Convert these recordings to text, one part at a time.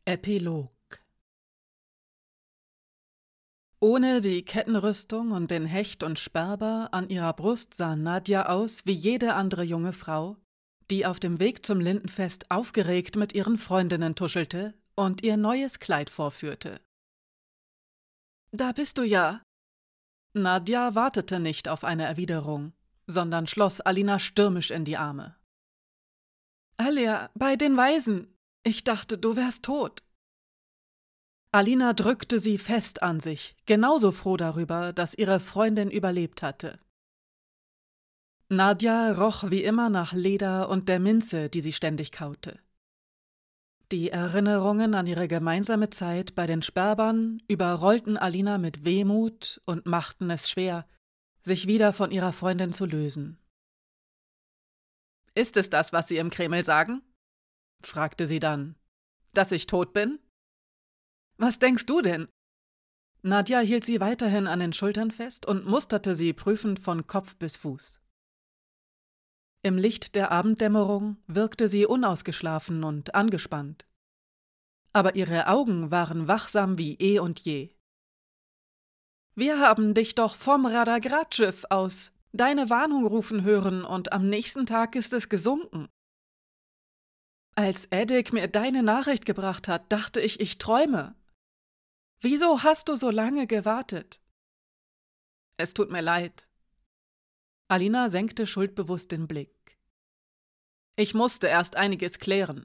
Epilog. Ohne die Kettenrüstung und den Hecht und Sperber an ihrer Brust sah Nadja aus wie jede andere junge Frau, die auf dem Weg zum Lindenfest aufgeregt mit ihren Freundinnen tuschelte und ihr neues Kleid vorführte. »Da bist du ja!« Nadja wartete nicht auf eine Erwiderung, sondern schloss Alina stürmisch in die Arme. »Alia, bei den Weisen! Ich dachte, du wärst tot!« Alina drückte sie fest an sich, genauso froh darüber, dass ihre Freundin überlebt hatte. Nadja roch wie immer nach Leder und der Minze, die sie ständig kaute. Die Erinnerungen an ihre gemeinsame Zeit bei den Sperbern überrollten Alina mit Wehmut und machten es schwer, sich wieder von ihrer Freundin zu lösen. »Ist es das, was Sie im Kreml sagen?« fragte sie dann. »Dass ich tot bin?« »Was denkst du denn?« Nadja hielt sie weiterhin an den Schultern fest und musterte sie prüfend von Kopf bis Fuß. Im Licht der Abenddämmerung wirkte sie unausgeschlafen und angespannt. Aber ihre Augen waren wachsam wie eh und je. »Wir haben dich doch vom Radagrat-Schiff aus deine Warnung rufen hören und am nächsten Tag ist es gesunken. Als Eddick mir deine Nachricht gebracht hat, dachte ich träume. Wieso hast du so lange gewartet?« »Es tut mir leid.« Alina senkte schuldbewusst den Blick. »Ich musste erst einiges klären.«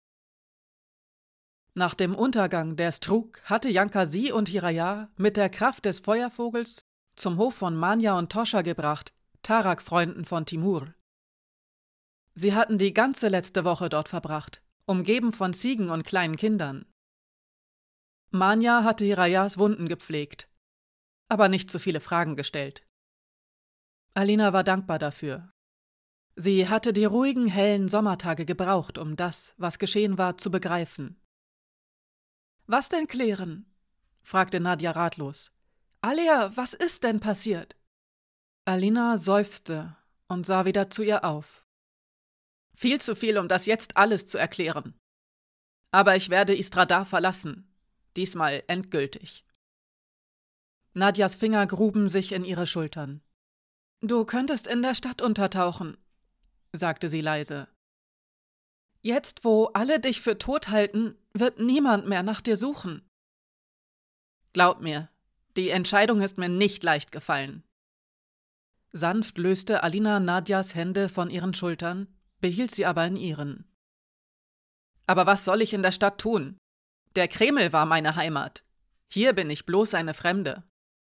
Nach dem Untergang der Strug hatte Janka sie und Hiraja mit der Kraft des Feuervogels zum Hof von Manja und Toscha gebracht, Tarak-Freunden von Timur. Sie hatten die ganze letzte Woche dort verbracht, umgeben von Ziegen und kleinen Kindern. Manja hatte Hirajas Wunden gepflegt, aber nicht zu viele Fragen gestellt. Alina war dankbar dafür. Sie hatte die ruhigen, hellen Sommertage gebraucht, um das, was geschehen war, zu begreifen. »Was denn klären?« fragte Nadja ratlos. »Alia, was ist denn passiert?« Alina seufzte und sah wieder zu ihr auf. »Viel zu viel, um das jetzt alles zu erklären. Aber ich werde Istradar verlassen. Diesmal endgültig.« Nadjas Finger gruben sich in ihre Schultern. »Du könntest in der Stadt untertauchen«, sagte sie leise. »Jetzt, wo alle dich für tot halten, wird niemand mehr nach dir suchen.« »Glaub mir, die Entscheidung ist mir nicht leicht gefallen.« Sanft löste Alina Nadjas Hände von ihren Schultern, behielt sie aber in ihren. »Aber was soll ich in der Stadt tun? Der Kreml war meine Heimat. Hier bin ich bloß eine Fremde.«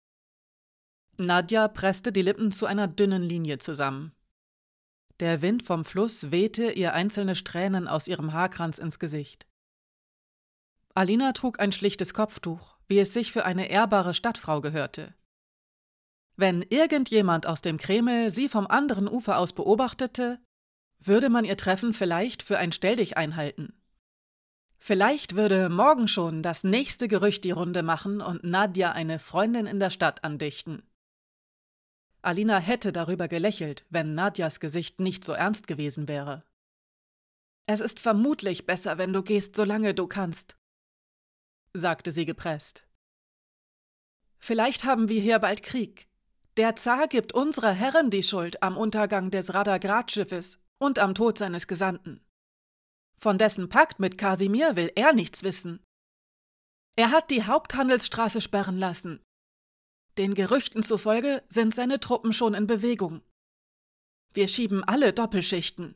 Nadja presste die Lippen zu einer dünnen Linie zusammen. Der Wind vom Fluss wehte ihr einzelne Strähnen aus ihrem Haarkranz ins Gesicht. Alina trug ein schlichtes Kopftuch, wie es sich für eine ehrbare Stadtfrau gehörte. Wenn irgendjemand aus dem Kreml sie vom anderen Ufer aus beobachtete, würde man ihr Treffen vielleicht für ein Stelldichein halten. Vielleicht würde morgen schon das nächste Gerücht die Runde machen und Nadja eine Freundin in der Stadt andichten. Alina hätte darüber gelächelt, wenn Nadjas Gesicht nicht so ernst gewesen wäre. »Es ist vermutlich besser, wenn du gehst, solange du kannst«, sagte sie gepresst. »Vielleicht haben wir hier bald Krieg. Der Zar gibt unserer Herren die Schuld am Untergang des Radagrat-Schiffes und am Tod seines Gesandten. Von dessen Pakt mit Kasimir will er nichts wissen. Er hat die Haupthandelsstraße sperren lassen. Den Gerüchten zufolge sind seine Truppen schon in Bewegung. Wir schieben alle Doppelschichten.«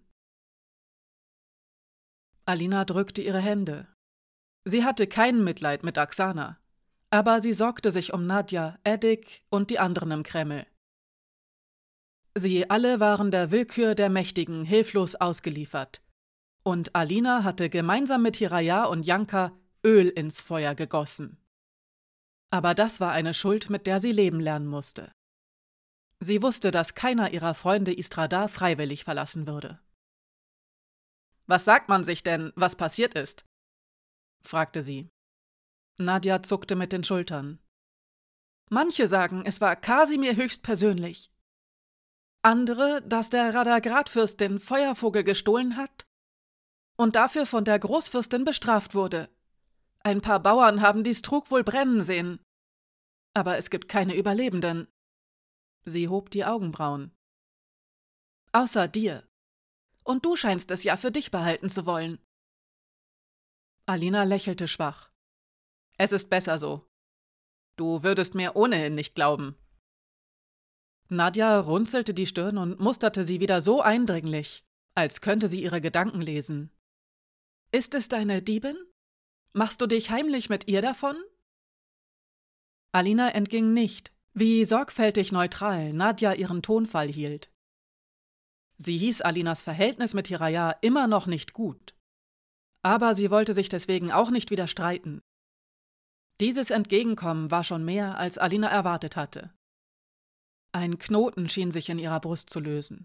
Alina drückte ihre Hände. Sie hatte kein Mitleid mit Oksana, aber sie sorgte sich um Nadja, Eddick und die anderen im Kreml. Sie alle waren der Willkür der Mächtigen hilflos ausgeliefert, und Alina hatte gemeinsam mit Hiraja und Janka Öl ins Feuer gegossen. Aber das war eine Schuld, mit der sie leben lernen musste. Sie wusste, dass keiner ihrer Freunde Istradar freiwillig verlassen würde. »Was sagt man sich denn, was passiert ist?« fragte sie. Nadja zuckte mit den Schultern. »Manche sagen, es war Kasimir höchstpersönlich. Andere, dass der Radagrat-Fürst den Feuervogel gestohlen hat und dafür von der Großfürstin bestraft wurde. Ein paar Bauern haben die Strug wohl brennen sehen. Aber es gibt keine Überlebenden. Sie hob die Augenbrauen. Außer dir. Und du scheinst es ja für dich behalten zu wollen. Alina lächelte schwach. Es ist besser so. Du würdest mir ohnehin nicht glauben. Nadja runzelte die Stirn und musterte sie wieder so eindringlich, als könnte sie ihre Gedanken lesen. Ist es deine Diebin? Machst du dich heimlich mit ihr davon? Alina entging nicht, wie sorgfältig neutral Nadja ihren Tonfall hielt. Sie hieß Alinas Verhältnis mit Hiraya immer noch nicht gut. Aber sie wollte sich deswegen auch nicht wieder streiten. Dieses Entgegenkommen war schon mehr, als Alina erwartet hatte. Ein Knoten schien sich in ihrer Brust zu lösen.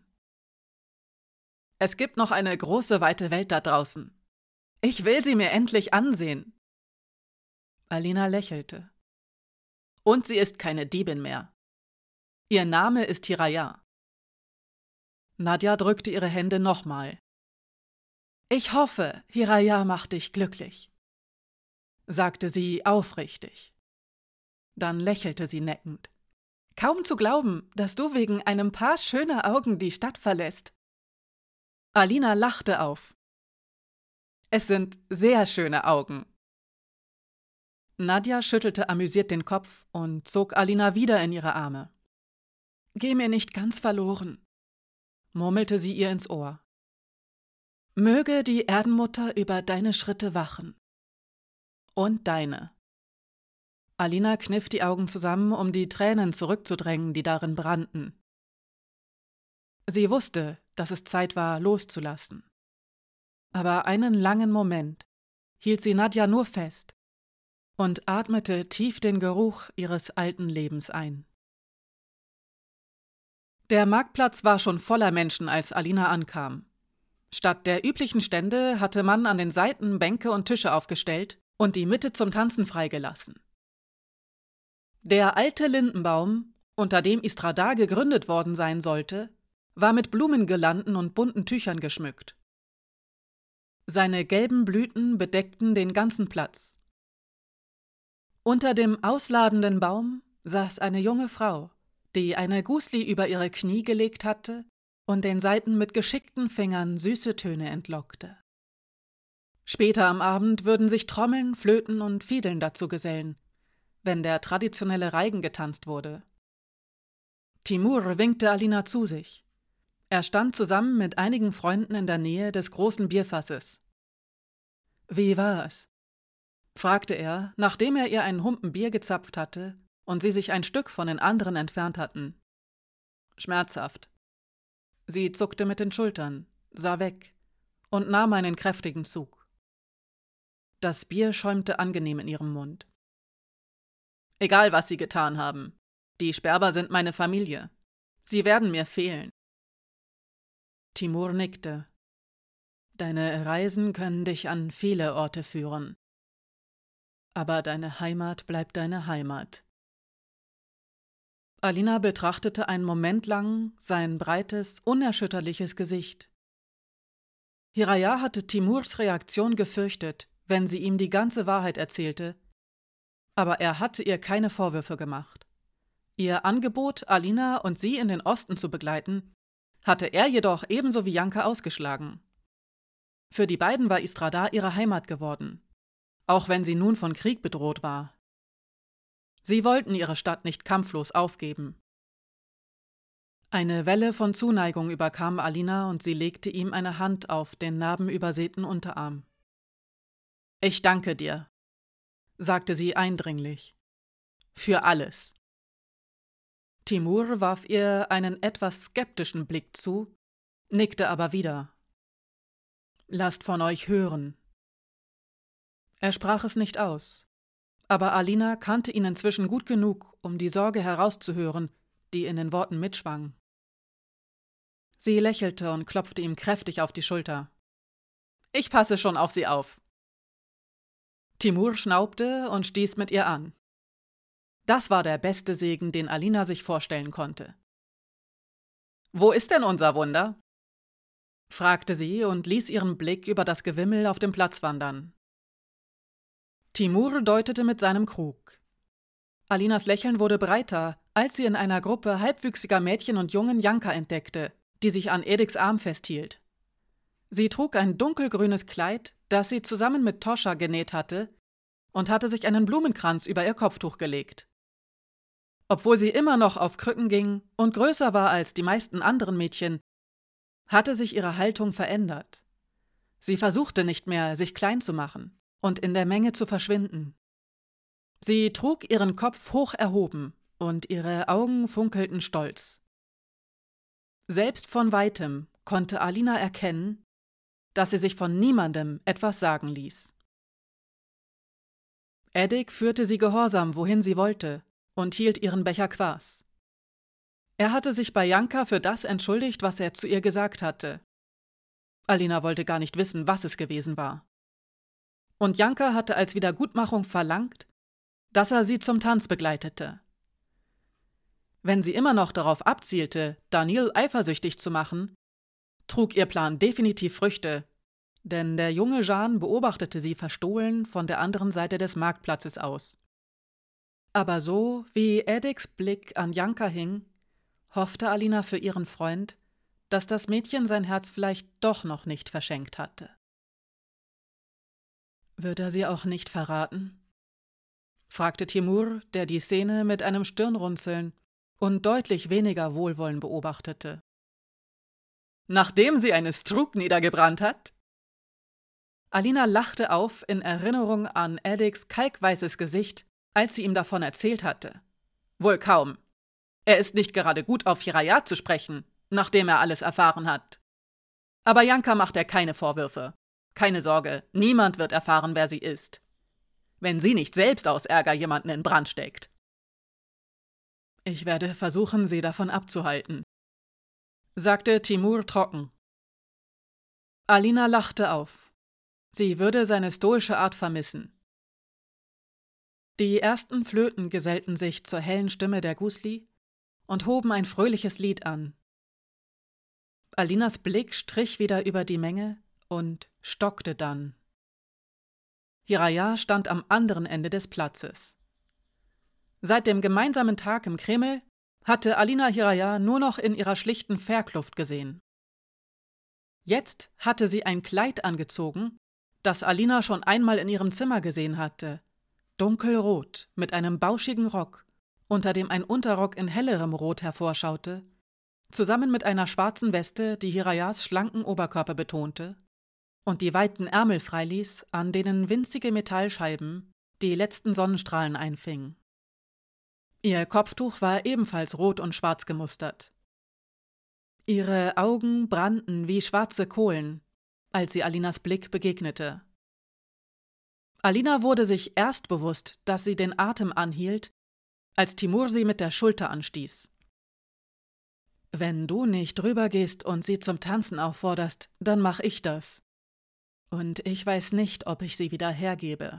Es gibt noch eine große, weite Welt da draußen. Ich will sie mir endlich ansehen. Alina lächelte. Und sie ist keine Diebin mehr. Ihr Name ist Hiraya. Nadja drückte ihre Hände nochmal. Ich hoffe, Hiraya macht dich glücklich, sagte sie aufrichtig. Dann lächelte sie neckend. Kaum zu glauben, dass du wegen einem Paar schöner Augen die Stadt verlässt. Alina lachte auf. Es sind sehr schöne Augen. Nadja schüttelte amüsiert den Kopf und zog Alina wieder in ihre Arme. Geh mir nicht ganz verloren, murmelte sie ihr ins Ohr. Möge die Erdenmutter über deine Schritte wachen. Und deine. Alina kniff die Augen zusammen, um die Tränen zurückzudrängen, die darin brannten. Sie wusste, dass es Zeit war, loszulassen. Aber einen langen Moment hielt sie Nadja nur fest und atmete tief den Geruch ihres alten Lebens ein. Der Marktplatz war schon voller Menschen, als Alina ankam. Statt der üblichen Stände hatte man an den Seiten Bänke und Tische aufgestellt und die Mitte zum Tanzen freigelassen. Der alte Lindenbaum, unter dem Istrada gegründet worden sein sollte, war mit Blumengirlanden und bunten Tüchern geschmückt. Seine gelben Blüten bedeckten den ganzen Platz. Unter dem ausladenden Baum saß eine junge Frau, die eine Gusli über ihre Knie gelegt hatte und den Saiten mit geschickten Fingern süße Töne entlockte. Später am Abend würden sich Trommeln, Flöten und Fiedeln dazu gesellen, wenn der traditionelle Reigen getanzt wurde. Timur winkte Alina zu sich. Er stand zusammen mit einigen Freunden in der Nähe des großen Bierfasses. »Wie war es?« fragte er, nachdem er ihr einen Humpen Bier gezapft hatte und sie sich ein Stück von den anderen entfernt hatten. »Schmerzhaft.« Sie zuckte mit den Schultern, sah weg und nahm einen kräftigen Zug. Das Bier schäumte angenehm in ihrem Mund. »Egal, was Sie getan haben. Die Sperber sind meine Familie. Sie werden mir fehlen.« Timur nickte. »Deine Reisen können dich an viele Orte führen. Aber deine Heimat bleibt deine Heimat.« Alina betrachtete einen Moment lang sein breites, unerschütterliches Gesicht. Hiraya hatte Timurs Reaktion gefürchtet, wenn sie ihm die ganze Wahrheit erzählte, aber er hatte ihr keine Vorwürfe gemacht. Ihr Angebot, Alina und sie in den Osten zu begleiten, hatte er jedoch ebenso wie Janka ausgeschlagen. Für die beiden war Istrada ihre Heimat geworden, auch wenn sie nun von Krieg bedroht war. Sie wollten ihre Stadt nicht kampflos aufgeben. Eine Welle von Zuneigung überkam Alina und sie legte ihm eine Hand auf den narbenübersäten Unterarm. »Ich danke dir«, sagte sie eindringlich. »Für alles.« Timur warf ihr einen etwas skeptischen Blick zu, nickte aber wieder. »Lasst von euch hören.« Er sprach es nicht aus, aber Alina kannte ihn inzwischen gut genug, um die Sorge herauszuhören, die in den Worten mitschwang. Sie lächelte und klopfte ihm kräftig auf die Schulter. »Ich passe schon auf Sie auf.« Timur schnaubte und stieß mit ihr an. Das war der beste Segen, den Alina sich vorstellen konnte. »Wo ist denn unser Wunder?« fragte sie und ließ ihren Blick über das Gewimmel auf dem Platz wandern. Timur deutete mit seinem Krug. Alinas Lächeln wurde breiter, als sie in einer Gruppe halbwüchsiger Mädchen und Jungen Janka entdeckte, die sich an Ediks Arm festhielt. Sie trug ein dunkelgrünes Kleid, das sie zusammen mit Toscha genäht hatte, und hatte sich einen Blumenkranz über ihr Kopftuch gelegt. Obwohl sie immer noch auf Krücken ging und größer war als die meisten anderen Mädchen, hatte sich ihre Haltung verändert. Sie versuchte nicht mehr, sich klein zu machen und in der Menge zu verschwinden. Sie trug ihren Kopf hoch erhoben und ihre Augen funkelten stolz. Selbst von weitem konnte Alina erkennen, dass sie sich von niemandem etwas sagen ließ. Edik führte sie gehorsam, wohin sie wollte, und hielt ihren Becher Kwas. Er hatte sich bei Janka für das entschuldigt, was er zu ihr gesagt hatte. Alina wollte gar nicht wissen, was es gewesen war. Und Janka hatte als Wiedergutmachung verlangt, dass er sie zum Tanz begleitete. Wenn sie immer noch darauf abzielte, Daniil eifersüchtig zu machen, trug ihr Plan definitiv Früchte, denn der junge Jean beobachtete sie verstohlen von der anderen Seite des Marktplatzes aus. Aber so, wie Ediks Blick an Janka hing, hoffte Alina für ihren Freund, dass das Mädchen sein Herz vielleicht doch noch nicht verschenkt hatte. Wird er sie auch nicht verraten? Fragte Timur, der die Szene mit einem Stirnrunzeln und deutlich weniger Wohlwollen beobachtete. Nachdem sie eine Struk niedergebrannt hat? Alina lachte auf in Erinnerung an Ediks kalkweißes Gesicht, als sie ihm davon erzählt hatte. Wohl kaum. Er ist nicht gerade gut auf Jiraiya zu sprechen, nachdem er alles erfahren hat. Aber Janka macht er keine Vorwürfe. Keine Sorge, niemand wird erfahren, wer sie ist. Wenn sie nicht selbst aus Ärger jemanden in Brand steckt. Ich werde versuchen, sie davon abzuhalten, sagte Timur trocken. Alina lachte auf. Sie würde seine stoische Art vermissen. Die ersten Flöten gesellten sich zur hellen Stimme der Gusli und hoben ein fröhliches Lied an. Alinas Blick strich wieder über die Menge und stockte dann. Jiraiya stand am anderen Ende des Platzes. Seit dem gemeinsamen Tag im Kreml hatte Alina Jiraiya nur noch in ihrer schlichten Fährkluft gesehen. Jetzt hatte sie ein Kleid angezogen, das Alina schon einmal in ihrem Zimmer gesehen hatte, dunkelrot mit einem bauschigen Rock, unter dem ein Unterrock in hellerem Rot hervorschaute, zusammen mit einer schwarzen Weste, die Jiraias schlanken Oberkörper betonte und die weiten Ärmel freiließ, an denen winzige Metallscheiben die letzten Sonnenstrahlen einfingen. Ihr Kopftuch war ebenfalls rot und schwarz gemustert. Ihre Augen brannten wie schwarze Kohlen, als sie Alinas Blick begegnete. Alina wurde sich erst bewusst, dass sie den Atem anhielt, als Timur sie mit der Schulter anstieß. »Wenn du nicht rübergehst und sie zum Tanzen aufforderst, dann mach ich das. Und ich weiß nicht, ob ich sie wieder hergebe.«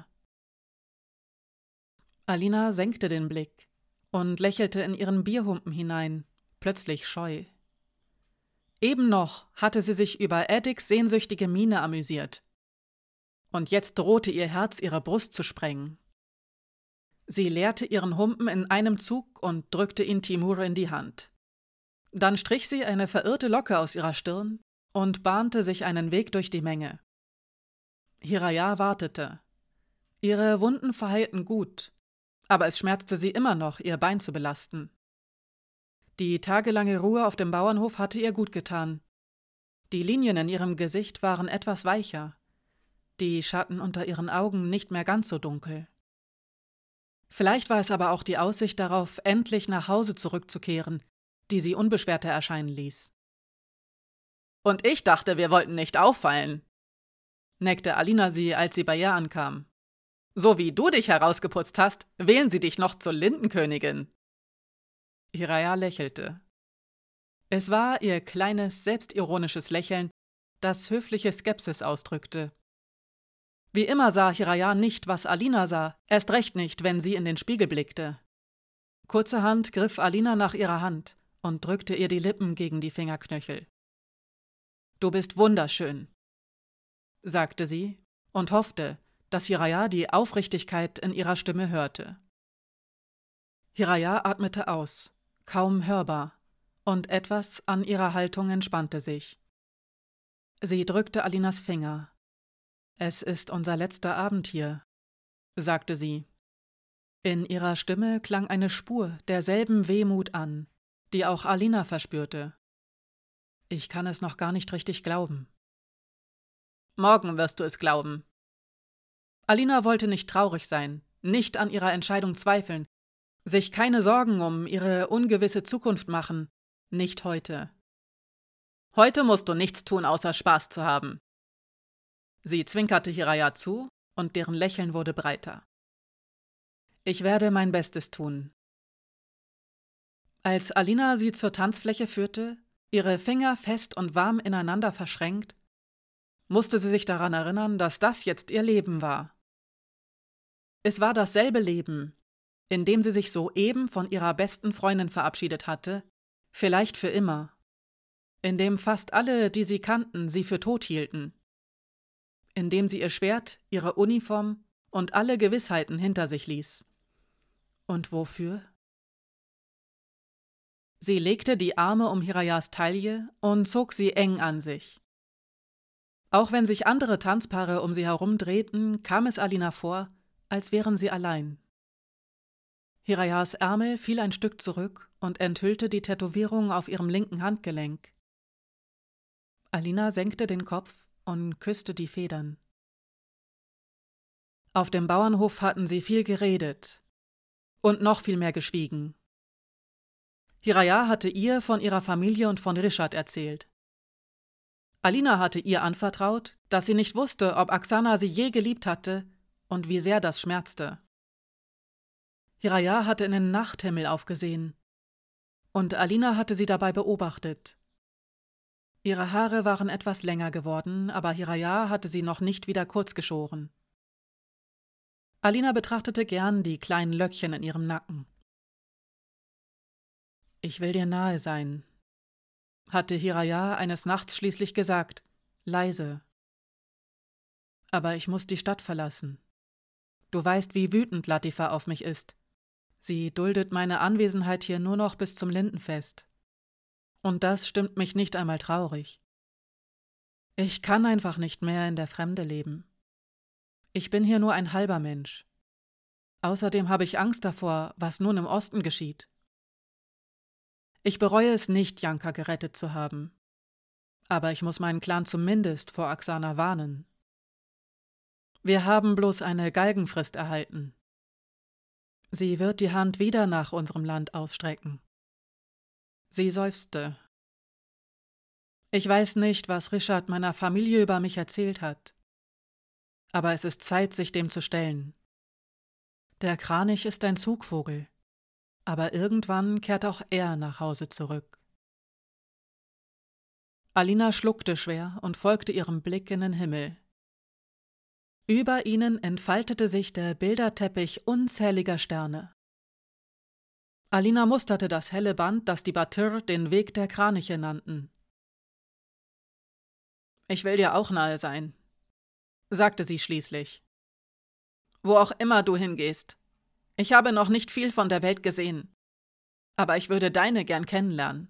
Alina senkte den Blick und lächelte in ihren Bierhumpen hinein, plötzlich scheu. Eben noch hatte sie sich über Ediks sehnsüchtige Miene amüsiert. Und jetzt drohte ihr Herz, ihre Brust zu sprengen. Sie leerte ihren Humpen in einem Zug und drückte ihn Timur in die Hand. Dann strich sie eine verirrte Locke aus ihrer Stirn und bahnte sich einen Weg durch die Menge. Jiraiya wartete. Ihre Wunden verheilten gut, aber es schmerzte sie immer noch, ihr Bein zu belasten. Die tagelange Ruhe auf dem Bauernhof hatte ihr gut getan. Die Linien in ihrem Gesicht waren etwas weicher, die Schatten unter ihren Augen nicht mehr ganz so dunkel. Vielleicht war es aber auch die Aussicht darauf, endlich nach Hause zurückzukehren, die sie unbeschwerter erscheinen ließ. »Und ich dachte, wir wollten nicht auffallen«, neckte Alina sie, als sie bei ihr ankam. »So wie du dich herausgeputzt hast, wählen sie dich noch zur Lindenkönigin.« Jiraiya lächelte. Es war ihr kleines, selbstironisches Lächeln, das höfliche Skepsis ausdrückte. Wie immer sah Jiraiya nicht, was Alina sah, erst recht nicht, wenn sie in den Spiegel blickte. Kurzerhand griff Alina nach ihrer Hand und drückte ihr die Lippen gegen die Fingerknöchel. »Du bist wunderschön«, sagte sie und hoffte, dass Hiraya die Aufrichtigkeit in ihrer Stimme hörte. Hiraya atmete aus, kaum hörbar, und etwas an ihrer Haltung entspannte sich. Sie drückte Alinas Finger. »Es ist unser letzter Abend hier«, sagte sie. In ihrer Stimme klang eine Spur derselben Wehmut an, die auch Alina verspürte. »Ich kann es noch gar nicht richtig glauben.« »Morgen wirst du es glauben.« Alina wollte nicht traurig sein, nicht an ihrer Entscheidung zweifeln, sich keine Sorgen um ihre ungewisse Zukunft machen, nicht heute. »Heute musst du nichts tun, außer Spaß zu haben.« Sie zwinkerte Hiraya zu, und deren Lächeln wurde breiter. »Ich werde mein Bestes tun.« Als Alina sie zur Tanzfläche führte, ihre Finger fest und warm ineinander verschränkt, musste sie sich daran erinnern, dass das jetzt ihr Leben war. Es war dasselbe Leben, in dem sie sich soeben von ihrer besten Freundin verabschiedet hatte, vielleicht für immer, in dem fast alle, die sie kannten, sie für tot hielten, in dem sie ihr Schwert, ihre Uniform und alle Gewissheiten hinter sich ließ. Und wofür? Sie legte die Arme um Hirayas Taille und zog sie eng an sich. Auch wenn sich andere Tanzpaare um sie herum drehten, kam es Alina vor, als wären sie allein. Hirayas Ärmel fiel ein Stück zurück und enthüllte die Tätowierung auf ihrem linken Handgelenk. Alina senkte den Kopf und küsste die Federn. Auf dem Bauernhof hatten sie viel geredet und noch viel mehr geschwiegen. Hiraya hatte ihr von ihrer Familie und von Rishat erzählt. Alina hatte ihr anvertraut, dass sie nicht wusste, ob Oksana sie je geliebt hatte und wie sehr das schmerzte. Hiraya hatte in den Nachthimmel aufgesehen, und Alina hatte sie dabei beobachtet. Ihre Haare waren etwas länger geworden, aber Hiraya hatte sie noch nicht wieder kurz geschoren. Alina betrachtete gern die kleinen Löckchen in ihrem Nacken. »Ich will dir nahe sein«, hatte Hiraya eines Nachts schließlich gesagt, leise. »Aber ich muss die Stadt verlassen. Du weißt, wie wütend Latifa auf mich ist. Sie duldet meine Anwesenheit hier nur noch bis zum Lindenfest. Und das stimmt mich nicht einmal traurig. Ich kann einfach nicht mehr in der Fremde leben. Ich bin hier nur ein halber Mensch. Außerdem habe ich Angst davor, was nun im Osten geschieht. Ich bereue es nicht, Janka gerettet zu haben. Aber ich muss meinen Clan zumindest vor Oksana warnen. Wir haben bloß eine Galgenfrist erhalten. Sie wird die Hand wieder nach unserem Land ausstrecken.« Sie seufzte. »Ich weiß nicht, was Rishat meiner Familie über mich erzählt hat. Aber es ist Zeit, sich dem zu stellen. Der Kranich ist ein Zugvogel, aber irgendwann kehrt auch er nach Hause zurück.« Alina schluckte schwer und folgte ihrem Blick in den Himmel. Über ihnen entfaltete sich der Bilderteppich unzähliger Sterne. Alina musterte das helle Band, das die Batir den Weg der Kraniche nannten. »Ich will dir auch nahe sein«, sagte sie schließlich. »Wo auch immer du hingehst. Ich habe noch nicht viel von der Welt gesehen, aber ich würde deine gern kennenlernen.«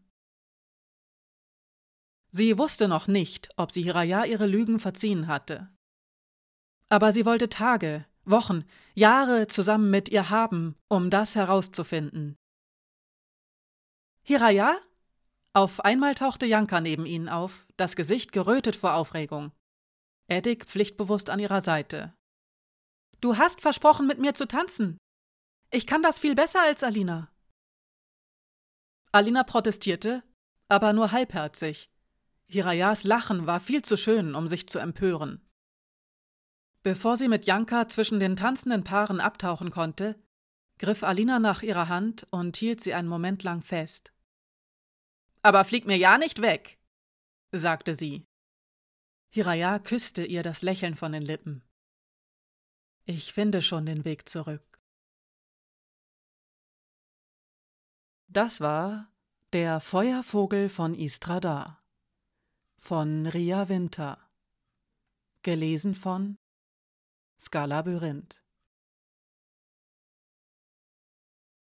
Sie wusste noch nicht, ob sie Hiraya ihre Lügen verziehen hatte. Aber sie wollte Tage, Wochen, Jahre zusammen mit ihr haben, um das herauszufinden. »Hiraya?« Auf einmal tauchte Janka neben ihnen auf, das Gesicht gerötet vor Aufregung. Edik pflichtbewusst an ihrer Seite. »Du hast versprochen, mit mir zu tanzen. Ich kann das viel besser als Alina.« Alina protestierte, aber nur halbherzig. Hirayas Lachen war viel zu schön, um sich zu empören. Bevor sie mit Janka zwischen den tanzenden Paaren abtauchen konnte, griff Alina nach ihrer Hand und hielt sie einen Moment lang fest. »Aber flieg mir ja nicht weg«, sagte sie. Hiraya küsste ihr das Lächeln von den Lippen. »Ich finde schon den Weg zurück.« Das war Der Feuervogel von Istradar von Ria Winter, gelesen von Skalabyrinth.